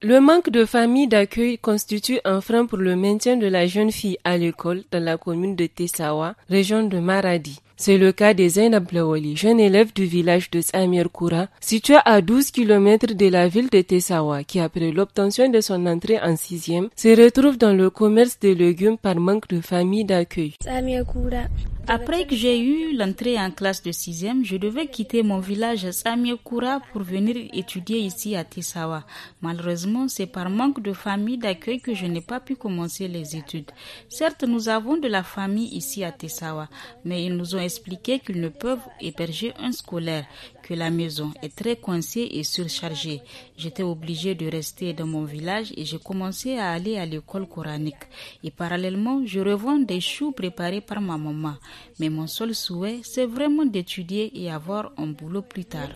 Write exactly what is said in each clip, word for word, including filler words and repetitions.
Le manque de familles d'accueil constitue un frein pour le maintien de la jeune fille à l'école dans la commune de Tessawa, région de Maradi. C'est le cas de Zainab Lawali, jeune élève du village de Samir Koura, situé à douze kilomètres de la ville de Tessawa, qui après l'obtention de son entrée en sixième, se retrouve dans le commerce des légumes par manque de famille d'accueil. Après que j'ai eu l'entrée en classe de sixième, je devais quitter mon village Samir Koura pour venir étudier ici à Tessawa. Malheureusement, c'est par manque de famille d'accueil que je n'ai pas pu commencer les études. Certes, nous avons de la famille ici à Tessawa, mais ils nous ont expliqué qu'ils ne peuvent héberger un scolaire, que la maison est très coincée et surchargée. J'étais obligée de rester dans mon village et j'ai commencé à aller à l'école coranique. Et parallèlement, je revends des choux préparés par ma maman. Mais mon seul souhait, c'est vraiment d'étudier et avoir un boulot plus tard.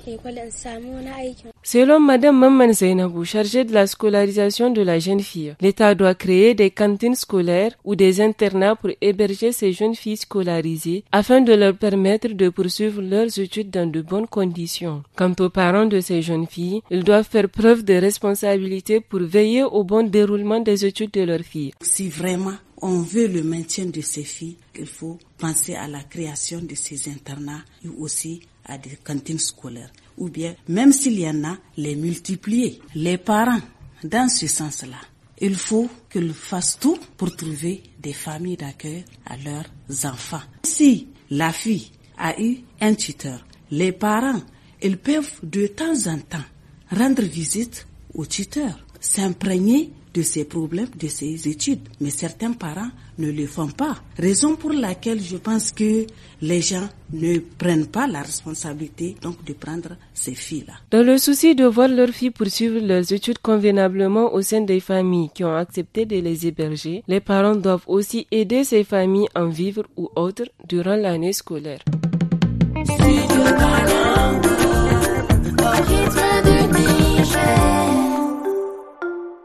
Selon Madame Maman Zainabou, chargée de la scolarisation de la jeune fille, l'État doit créer des cantines scolaires ou des internats pour héberger ces jeunes filles scolarisées afin de leur permettre de poursuivre leurs études dans de bonnes conditions. Quant aux parents de ces jeunes filles, ils doivent faire preuve de responsabilité pour veiller au bon déroulement des études de leurs filles. Si vraiment on veut le maintien de ces filles, il faut penser à la création de ces internats et aussi à des cantines scolaires. Ou bien, même s'il y en a, les multiplier. Les parents, dans ce sens-là, il faut qu'ils fassent tout pour trouver des familles d'accueil à leurs enfants. Si la fille a eu un tuteur, les parents, ils peuvent de temps en temps rendre visite au tuteur, s'imprégner de ses problèmes, de ses études. Mais certains parents ne le font pas. Raison pour laquelle je pense que les gens ne prennent pas la responsabilité donc de prendre ces filles-là. Dans le souci de voir leurs filles poursuivre leurs études convenablement au sein des familles qui ont accepté de les héberger, les parents doivent aussi aider ces familles à en vivre ou autres durant l'année scolaire.